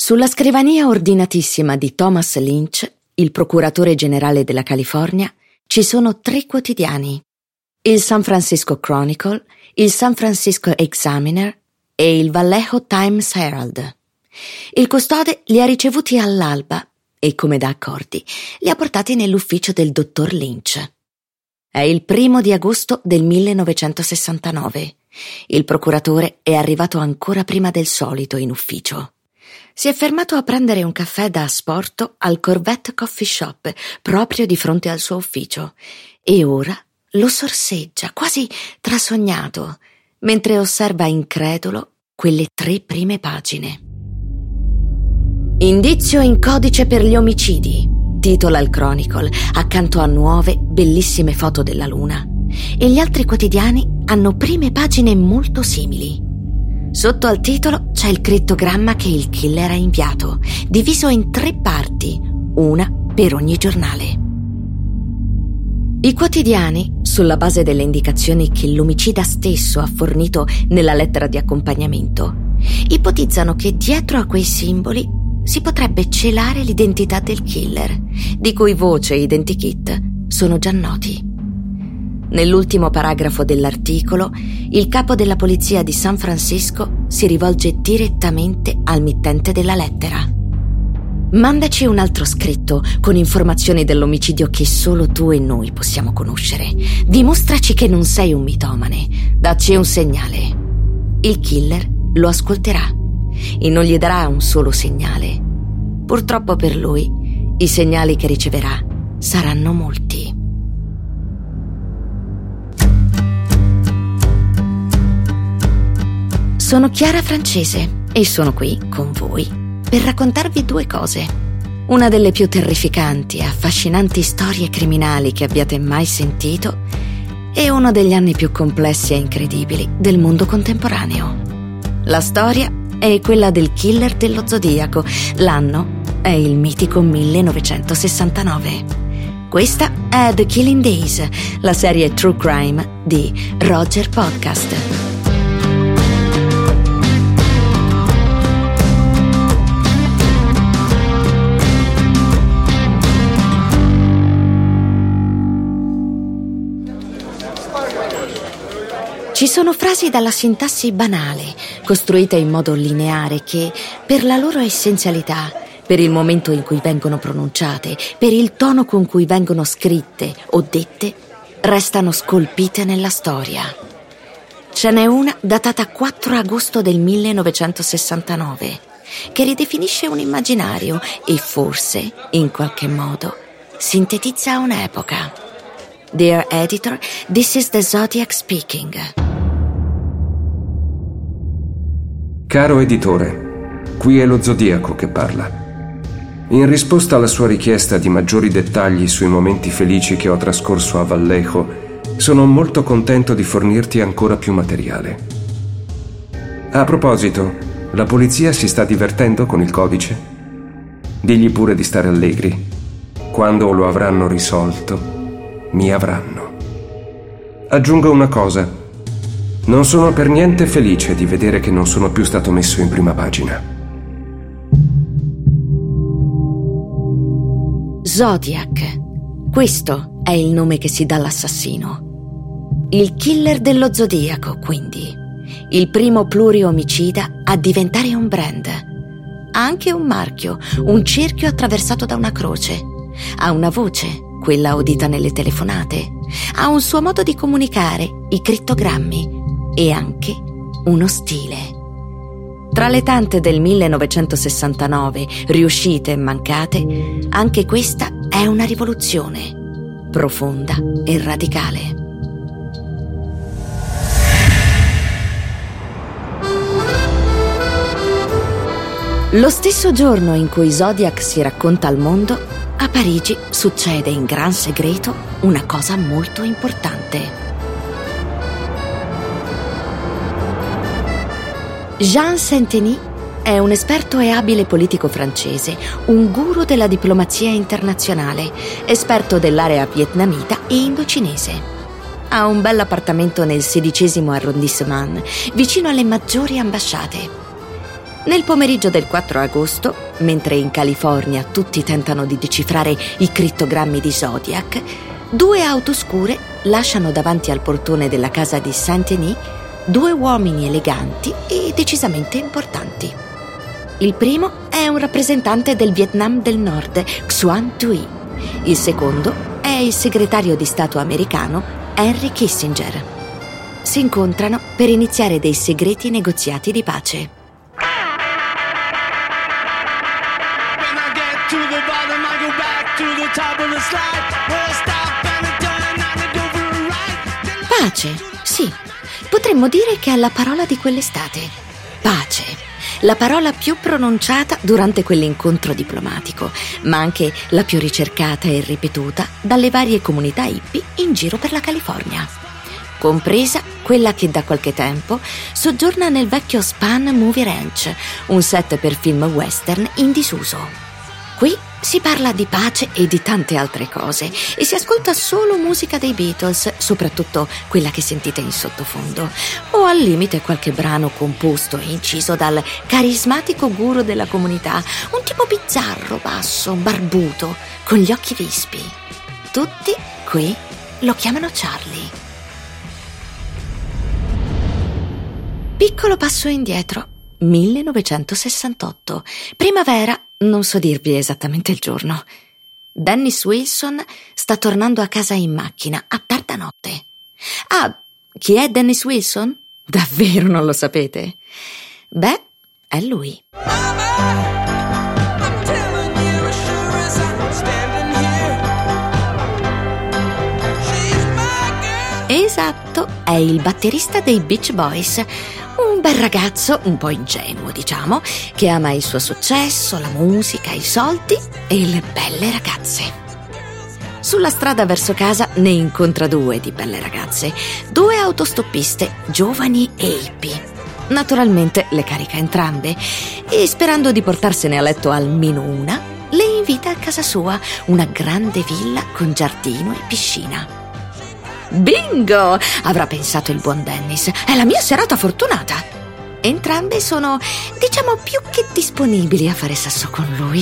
Sulla scrivania ordinatissima di Thomas Lynch, il procuratore generale della California, ci sono 3 quotidiani: il San Francisco Chronicle, il San Francisco Examiner e il Vallejo Times Herald. Il custode li ha ricevuti all'alba e, come da accordi, li ha portati nell'ufficio del dottor Lynch. È il 1 di agosto del 1969. Il procuratore è arrivato ancora prima del solito in ufficio. Si è fermato a prendere un caffè da asporto al Corvette Coffee Shop, proprio di fronte al suo ufficio, e ora lo sorseggia, quasi trasognato, mentre osserva incredulo quelle 3 prime pagine. Indizio in codice per gli omicidi, titola il Chronicle, accanto a nuove, bellissime foto della luna, e gli altri quotidiani hanno prime pagine molto simili. Sotto al titolo c'è il crittogramma che il killer ha inviato, diviso in 3 parti, una per ogni giornale. I quotidiani, sulla base delle indicazioni che l'omicida stesso ha fornito nella lettera di accompagnamento, ipotizzano che dietro a quei simboli si potrebbe celare l'identità del killer, di cui voce e identikit sono già noti. Nell'ultimo paragrafo dell'articolo, il capo della polizia di San Francisco si rivolge direttamente al mittente della lettera. Mandaci un altro scritto con informazioni dell'omicidio che solo tu e noi possiamo conoscere. Dimostraci che non sei un mitomane. Dacci un segnale. Il killer lo ascolterà e non gli darà un solo segnale. Purtroppo per lui, i segnali che riceverà saranno molti. Sono Chiara Francese e sono qui con voi per raccontarvi 2 cose. Una delle più terrificanti e affascinanti storie criminali che abbiate mai sentito e uno degli anni più complessi e incredibili del mondo contemporaneo. La storia è quella del killer dello Zodiaco. L'anno è il mitico 1969. Questa è The Killing Days, la serie True Crime di Roger Podcast. Ci sono frasi dalla sintassi banale, costruite in modo lineare che, per la loro essenzialità, per il momento in cui vengono pronunciate, per il tono con cui vengono scritte o dette, restano scolpite nella storia. Ce n'è una datata 4 agosto del 1969, che ridefinisce un immaginario e forse, in qualche modo, sintetizza un'epoca. Dear editor, this is the Zodiac speaking. Caro editore, qui è lo Zodiaco che parla. In risposta alla sua richiesta di maggiori dettagli sui momenti felici che ho trascorso a Vallejo, sono molto contento di fornirti ancora più materiale. A proposito, la polizia si sta divertendo con il codice? Digli pure di stare allegri. Quando lo avranno risolto, mi avranno. Aggiungo una cosa. Non sono per niente felice di vedere che non sono più stato messo in prima pagina. Zodiac. Questo è il nome che si dà all'assassino. Il killer dello Zodiaco, quindi. Il primo pluriomicida a diventare un brand. Ha anche un marchio, un cerchio attraversato da una croce. Ha una voce, quella udita nelle telefonate. Ha un suo modo di comunicare, i crittogrammi. E anche uno stile. Tra le tante del 1969, riuscite e mancate, anche questa è una rivoluzione, profonda e radicale. Lo stesso giorno in cui Zodiac si racconta al mondo, a Parigi succede in gran segreto una cosa molto importante. Jean Saint-Denis è un esperto e abile politico francese, un guru della diplomazia internazionale, esperto dell'area vietnamita e indocinese. Ha un bel appartamento nel 16° arrondissement, vicino alle maggiori ambasciate. Nel pomeriggio del 4 agosto, mentre in California tutti tentano di decifrare i crittogrammi di Zodiac, 2 auto scure lasciano davanti al portone della casa di Saint-Denis 2 uomini eleganti e decisamente importanti. Il primo è un rappresentante del Vietnam del Nord, Xuan Thuy. Il secondo è il segretario di Stato americano Henry Kissinger. Si incontrano per iniziare dei segreti negoziati di pace. Pace, sì. Potremmo dire che è la parola di quell'estate. Pace. La parola più pronunciata durante quell'incontro diplomatico, ma anche la più ricercata e ripetuta dalle varie comunità hippie in giro per la California, compresa quella che da qualche tempo soggiorna nel vecchio Spahn Movie Ranch, un set per film western in disuso. Qui si parla di pace e di tante altre cose e si ascolta solo musica dei Beatles, soprattutto quella che sentite in sottofondo, o al limite qualche brano composto e inciso dal carismatico guru della comunità, un tipo bizzarro, basso, barbuto, con gli occhi vispi. Tutti qui lo chiamano Charlie. Piccolo passo indietro. 1968, primavera, non so dirvi esattamente il giorno. Dennis Wilson sta tornando a casa in macchina a tarda notte. Ah, chi è Dennis Wilson? Davvero non lo sapete? Beh, è lui. Esatto, è il batterista dei Beach Boys. Un bel ragazzo, un po' ingenuo, diciamo, che ama il suo successo, la musica, i soldi e le belle ragazze. Sulla strada verso casa ne incontra 2 di belle ragazze, 2 autostoppiste, giovani e hippie. Naturalmente le carica entrambe e, sperando di portarsene a letto almeno una, le invita a casa sua, una grande villa con giardino e piscina. Bingo! Avrà pensato il buon Dennis. È la mia serata fortunata. Entrambe sono, diciamo, più che disponibili a fare sesso con lui.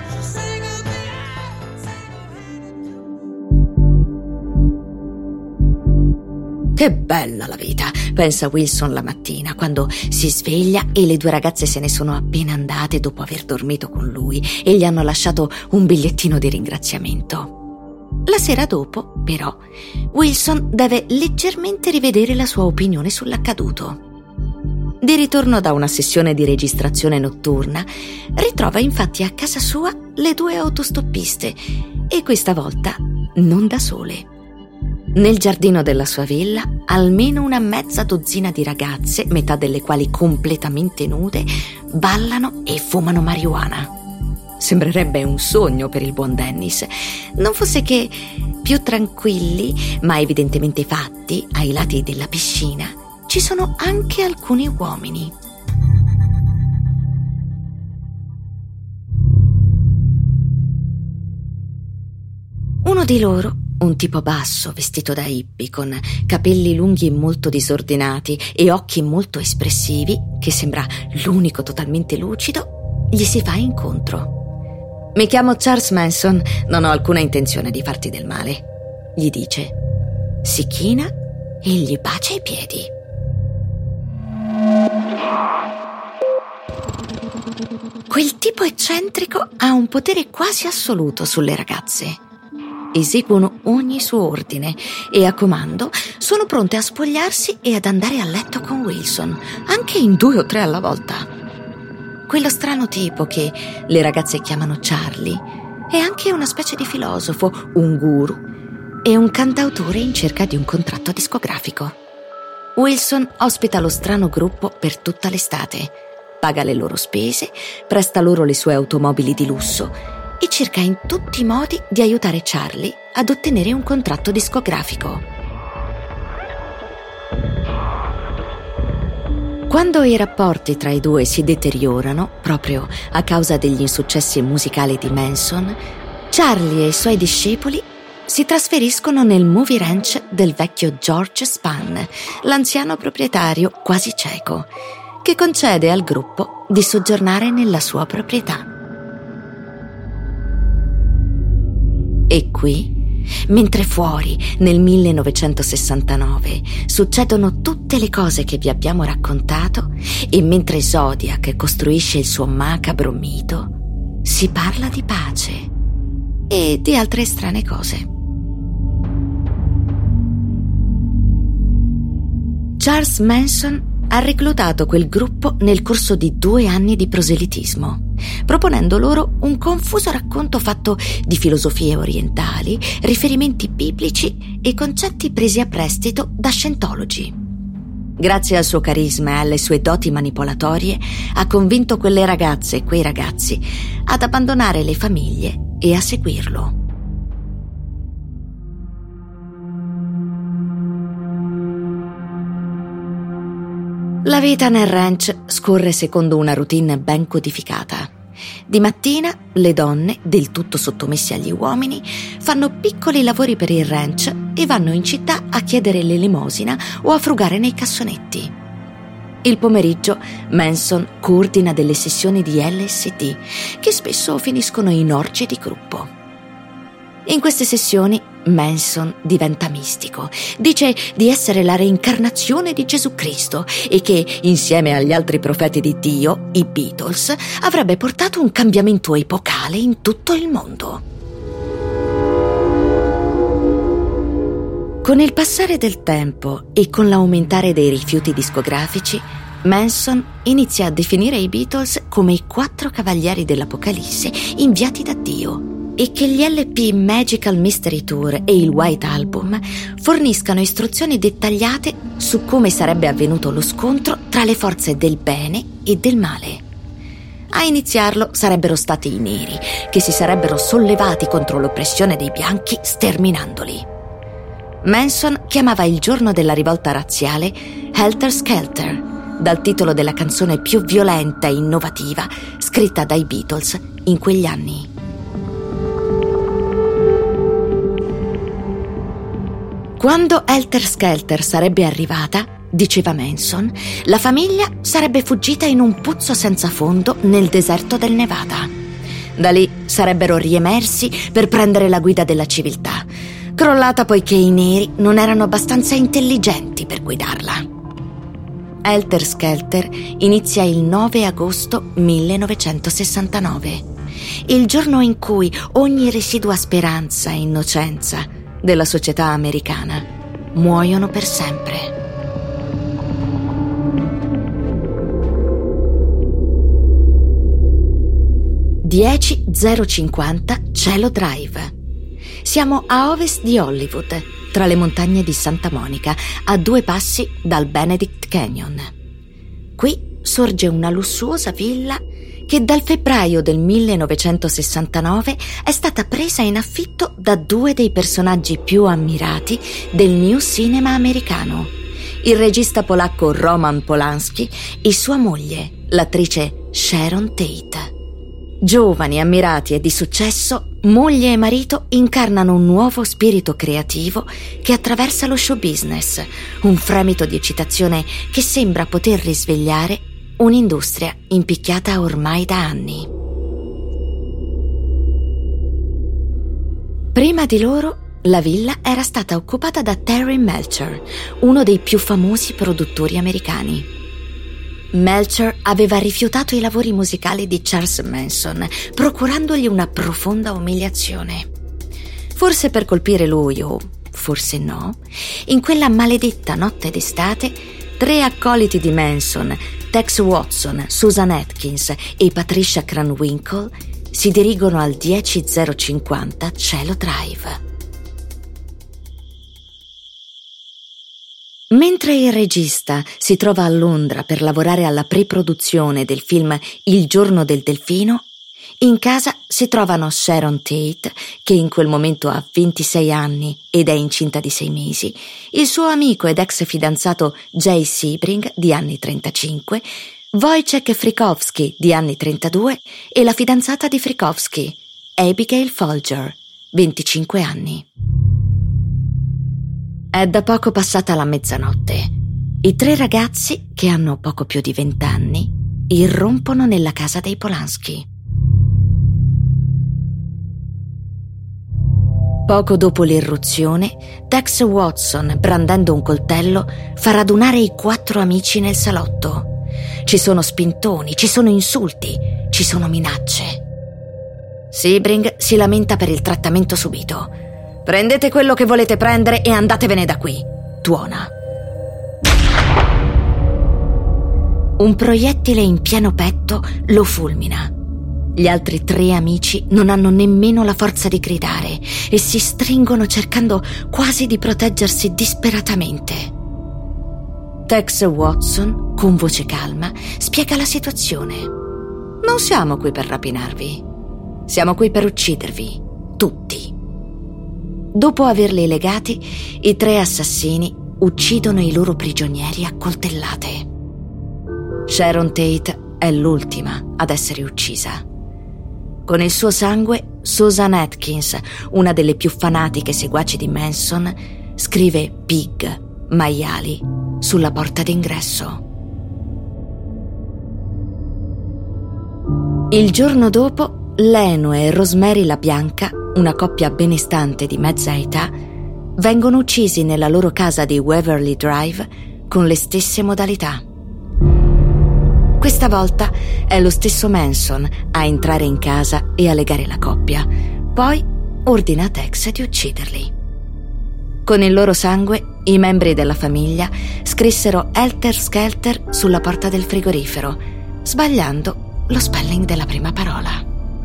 Che bella la vita, pensa Wilson la mattina, quando si sveglia e le 2 ragazze se ne sono appena andate dopo aver dormito con lui e gli hanno lasciato un bigliettino di ringraziamento. La sera dopo, però, Wilson deve leggermente rivedere la sua opinione sull'accaduto. Di ritorno da una sessione di registrazione notturna, ritrova infatti a casa sua le 2 autostoppiste e questa volta non da sole. Nel giardino della sua villa, almeno una mezza dozzina di ragazze, metà delle quali completamente nude, ballano e fumano marijuana. Sembrerebbe un sogno per il buon Dennis, non fosse che più tranquilli, ma evidentemente fatti, ai lati della piscina, ci sono anche alcuni uomini. Uno di loro, un tipo basso, vestito da hippie, con capelli lunghi e molto disordinati e occhi molto espressivi, che sembra l'unico totalmente lucido, gli si fa incontro. «Mi chiamo Charles Manson, non ho alcuna intenzione di farti del male», gli dice. Si china e gli bacia i piedi. Quel tipo eccentrico ha un potere quasi assoluto sulle ragazze. Eseguono ogni suo ordine e a comando sono pronte a spogliarsi e ad andare a letto con Wilson, anche in 2 o 3 alla volta. Quello strano tipo che le ragazze chiamano Charlie è anche una specie di filosofo, un guru e un cantautore in cerca di un contratto discografico. Wilson ospita lo strano gruppo per tutta l'estate, paga le loro spese, presta loro le sue automobili di lusso e cerca in tutti i modi di aiutare Charlie ad ottenere un contratto discografico. Quando i rapporti tra i 2 si deteriorano, proprio a causa degli insuccessi musicali di Manson, Charlie e i suoi discepoli si trasferiscono nel movie ranch del vecchio George Spahn, l'anziano proprietario quasi cieco, che concede al gruppo di soggiornare nella sua proprietà. E qui, mentre fuori, nel 1969, succedono tutte le cose che vi abbiamo raccontato e mentre Zodiac costruisce il suo macabro mito, si parla di pace e di altre strane cose. Charles Manson ha reclutato quel gruppo nel corso di 2 anni di proselitismo, proponendo loro un confuso racconto fatto di filosofie orientali, riferimenti biblici e concetti presi a prestito da scientologi. Grazie al suo carisma e alle sue doti manipolatorie, ha convinto quelle ragazze e quei ragazzi ad abbandonare le famiglie e a seguirlo. La vita nel ranch scorre secondo una routine ben codificata. Di mattina le donne, del tutto sottomesse agli uomini, fanno piccoli lavori per il ranch e vanno in città a chiedere l'elemosina o a frugare nei cassonetti. Il pomeriggio Manson coordina delle sessioni di LSD che spesso finiscono in orge di gruppo. In queste sessioni Manson diventa mistico, dice di essere la reincarnazione di Gesù Cristo e che, insieme agli altri profeti di Dio, i Beatles, avrebbe portato un cambiamento epocale in tutto il mondo. Con il passare del tempo e con l'aumentare dei rifiuti discografici, Manson inizia a definire i Beatles come i 4 cavalieri dell'Apocalisse inviati da Dio, e che gli LP Magical Mystery Tour e il White Album forniscano istruzioni dettagliate su come sarebbe avvenuto lo scontro tra le forze del bene e del male. A iniziarlo sarebbero stati i neri, che si sarebbero sollevati contro l'oppressione dei bianchi, sterminandoli. Manson chiamava il giorno della rivolta razziale Helter Skelter, dal titolo della canzone più violenta e innovativa scritta dai Beatles in quegli anni. Quando Helter Skelter sarebbe arrivata, diceva Manson, la famiglia sarebbe fuggita in un pozzo senza fondo nel deserto del Nevada. Da lì sarebbero riemersi per prendere la guida della civiltà, crollata poiché i neri non erano abbastanza intelligenti per guidarla. Helter Skelter inizia il 9 agosto 1969, il giorno in cui ogni residua speranza e innocenza della società americana muoiono per sempre. (10:050) Cielo Drive. Siamo a ovest di Hollywood, tra le montagne di Santa Monica, a 2 passi dal Benedict Canyon. Qui sorge una lussuosa villa che dal febbraio del 1969 è stata presa in affitto da 2 dei personaggi più ammirati del new cinema americano, il regista polacco Roman Polanski e sua moglie, l'attrice Sharon Tate. Giovani, ammirati e di successo, moglie e marito incarnano un nuovo spirito creativo che attraversa lo show business, un fremito di eccitazione che sembra poter risvegliare un'industria impicchiata ormai da anni. Prima di loro, la villa era stata occupata da Terry Melcher, uno dei più famosi produttori americani. Melcher aveva rifiutato i lavori musicali di Charles Manson, procurandogli una profonda umiliazione. Forse per colpire lui, o forse no, in quella maledetta notte d'estate, 3 accoliti di Manson, Tex Watson, Susan Atkins e Patricia Krenwinkel, si dirigono al 10:050 Cielo Drive. Mentre il regista si trova a Londra per lavorare alla pre-produzione del film Il giorno del delfino, in casa si trovano Sharon Tate, che in quel momento ha 26 anni ed è incinta di 6 mesi, il suo amico ed ex fidanzato Jay Sebring, di anni 35, Wojciech Frykowski, di anni 32, e la fidanzata di Frykowski, Abigail Folger, 25 anni. È da poco passata la mezzanotte. I 3 ragazzi, che hanno poco più di 20 anni, irrompono nella casa dei Polanski. Poco dopo l'irruzione, Tex Watson, brandendo un coltello, fa radunare i 4 amici nel salotto. Ci sono spintoni, ci sono insulti, ci sono minacce. Sebring si lamenta per il trattamento subito. «Prendete quello che volete prendere e andatevene da qui», tuona. Un proiettile in pieno petto lo fulmina. Gli altri 3 amici non hanno nemmeno la forza di gridare e si stringono cercando quasi di proteggersi disperatamente. Tex Watson, con voce calma, spiega la situazione. «Non siamo qui per rapinarvi. Siamo qui per uccidervi, tutti». Dopo averli legati, i 3 assassini uccidono i loro prigionieri a coltellate. Sharon Tate è l'ultima ad essere uccisa. Con il suo sangue, Susan Atkins, una delle più fanatiche seguaci di Manson, scrive Pig, maiali, sulla porta d'ingresso. Il giorno dopo, Leno e Rosemary La Bianca, una coppia benestante di mezza età, vengono uccisi nella loro casa di Waverly Drive con le stesse modalità. Questa volta è lo stesso Manson a entrare in casa e a legare la coppia. Poi ordina a Tex di ucciderli. Con il loro sangue, i membri della famiglia scrissero Helter Skelter sulla porta del frigorifero, sbagliando lo spelling della prima parola.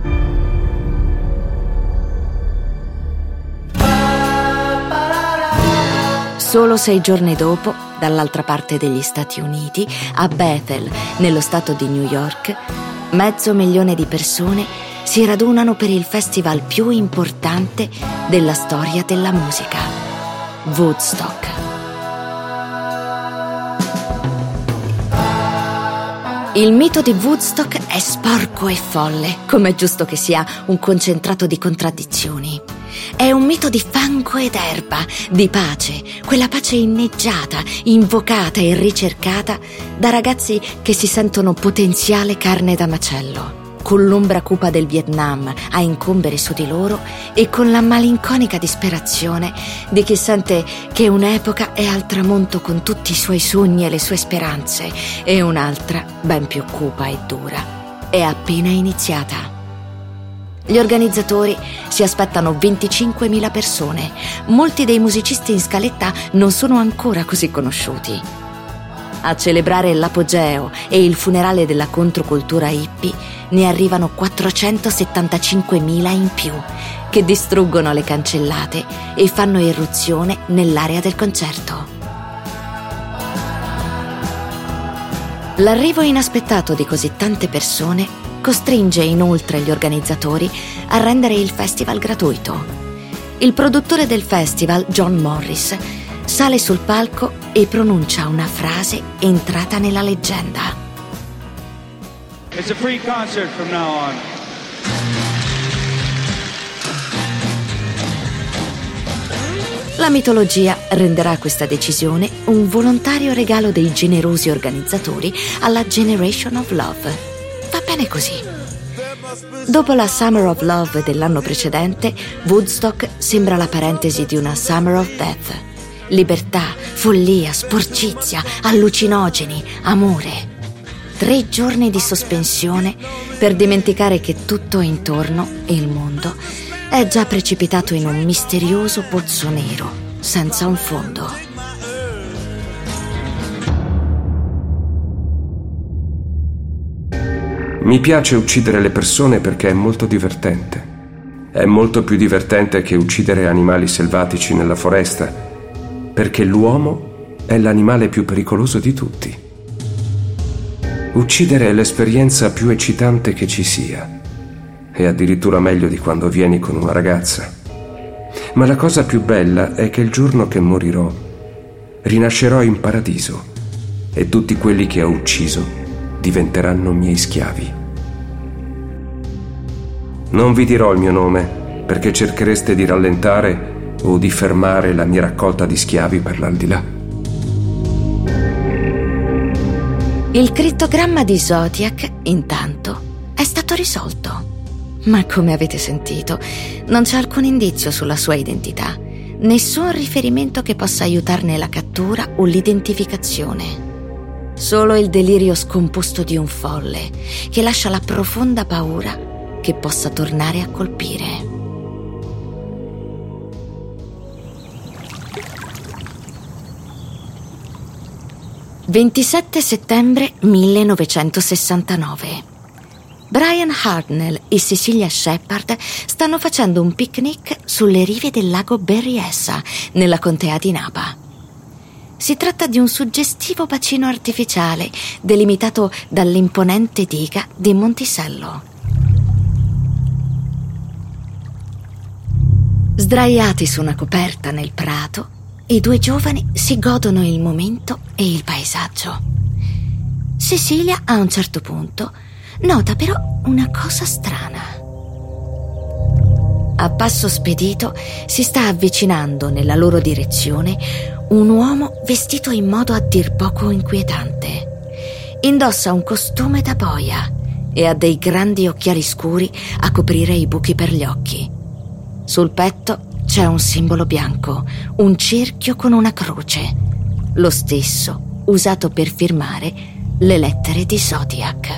Solo 6 giorni dopo, dall'altra parte degli Stati Uniti, a Bethel, nello stato di New York, 500.000 di persone si radunano per il festival più importante della storia della musica, Woodstock. Il mito di Woodstock è sporco e folle, come è giusto che sia un concentrato di contraddizioni. È un mito di fango ed erba, di pace, quella pace inneggiata, invocata e ricercata da ragazzi che si sentono potenziale carne da macello, con l'ombra cupa del Vietnam a incombere su di loro e con la malinconica disperazione di chi sente che un'epoca è al tramonto con tutti i suoi sogni e le sue speranze e un'altra, ben più cupa e dura, è appena iniziata. Gli organizzatori si aspettano 25.000 persone. Molti dei musicisti in scaletta non sono ancora così conosciuti. A celebrare l'apogeo e il funerale della controcultura hippie ne arrivano 475.000 in più, che distruggono le cancellate e fanno irruzione nell'area del concerto. L'arrivo inaspettato di così tante persone costringe inoltre gli organizzatori a rendere il festival gratuito. Il produttore del festival, John Morris, sale sul palco e pronuncia una frase entrata nella leggenda. It's a free concert from now on. La mitologia renderà questa decisione un volontario regalo dei generosi organizzatori alla Generation of Love. Va bene così. Dopo la Summer of Love dell'anno precedente, Woodstock sembra la parentesi di una Summer of Death. Libertà, follia, sporcizia, allucinogeni, amore. 3 giorni di sospensione per dimenticare che tutto intorno, il mondo, è già precipitato in un misterioso pozzo nero, senza un fondo. Mi piace uccidere le persone perché è molto divertente. È molto più divertente che uccidere animali selvatici nella foresta, perché l'uomo è l'animale più pericoloso di tutti. Uccidere è l'esperienza più eccitante che ci sia. È addirittura meglio di quando vieni con una ragazza. Ma la cosa più bella è che il giorno che morirò, rinascerò in paradiso e tutti quelli che ho ucciso diventeranno miei schiavi. Non vi dirò il mio nome, perché cerchereste di rallentare o di fermare la mia raccolta di schiavi per l'aldilà. Il crittogramma di Zodiac, intanto, è stato risolto. Ma come avete sentito, non c'è alcun indizio sulla sua identità, nessun riferimento che possa aiutarne la cattura o l'identificazione. Solo il delirio scomposto di un folle che lascia la profonda paura che possa tornare a colpire. «27 settembre 1969. Brian Hartnell e Cecilia Shepard stanno facendo un picnic sulle rive del lago Berryessa, nella contea di Napa. Si tratta di un suggestivo bacino artificiale delimitato dall'imponente diga di Monticello. Sdraiati su una coperta nel prato, i due giovani si godono il momento e il paesaggio. Cecilia, a un certo punto, nota però una cosa strana. A passo spedito si sta avvicinando nella loro direzione un uomo vestito in modo a dir poco inquietante. Indossa un costume da boia e ha dei grandi occhiali scuri a coprire i buchi per gli occhi. Sul petto c'è un simbolo bianco, un cerchio con una croce, lo stesso usato per firmare le lettere di Zodiac.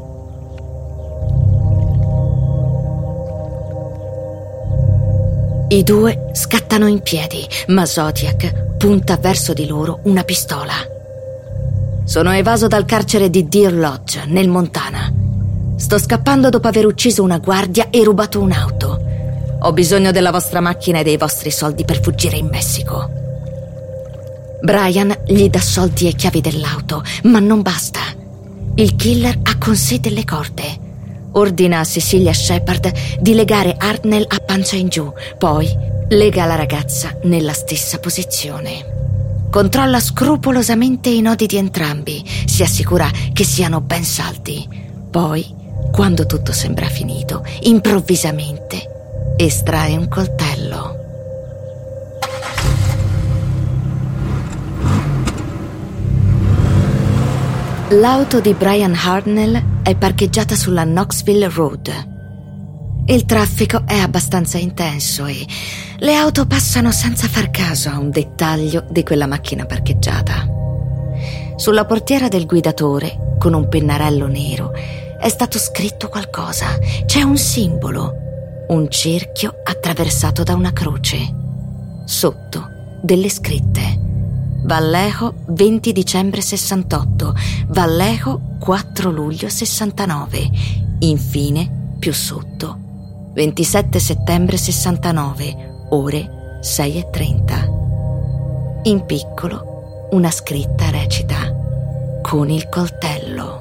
I due scattano in piedi, ma Zodiac punta verso di loro una pistola. «Sono evaso dal carcere di Deer Lodge, nel Montana. Sto scappando dopo aver ucciso una guardia e rubato un'auto. Ho bisogno della vostra macchina e dei vostri soldi per fuggire in Messico». Brian gli dà soldi e chiavi dell'auto, ma non basta. Il killer ha con sé delle corde. Ordina a Cecilia Shepard di legare Hartnell a pancia in giù, poi lega la ragazza nella stessa posizione. Controlla scrupolosamente i nodi di entrambi, si assicura che siano ben saldi. Poi, quando tutto sembra finito, improvvisamente estrae un coltello. L'auto di Brian Hartnell è parcheggiata sulla Knoxville Road. Il traffico è abbastanza intenso e le auto passano senza far caso a un dettaglio di quella macchina parcheggiata. Sulla portiera del guidatore, con un pennarello nero, è stato scritto qualcosa. C'è un simbolo, un cerchio attraversato da una croce. Sotto delle scritte: Vallejo 20 dicembre 68, Vallejo 4 luglio 69. Infine, più sotto, 27 settembre 69, ore 6:30. In piccolo, una scritta recita: con il coltello.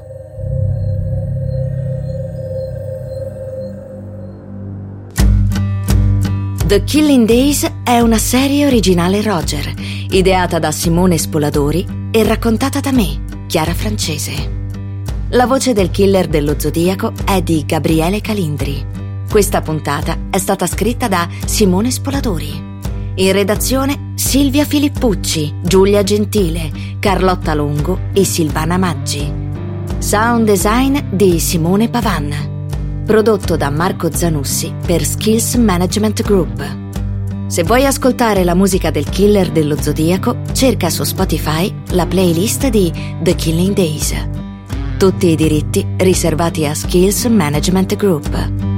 The Killing Days è una serie originale Roger, ideata da Simone Spoladori e raccontata da me, Chiara Francese. La voce del killer dello Zodiaco è di Gabriele Calindri. Questa puntata è stata scritta da Simone Spoladori. In redazione Silvia Filippucci, Giulia Gentile, Carlotta Longo e Silvana Maggi. Sound design di Simone Pavan. Prodotto da Marco Zanussi per Skills Management Group. Se vuoi ascoltare la musica del killer dello Zodiaco, cerca su Spotify la playlist di The Killing Days. Tutti i diritti riservati a Skills Management Group.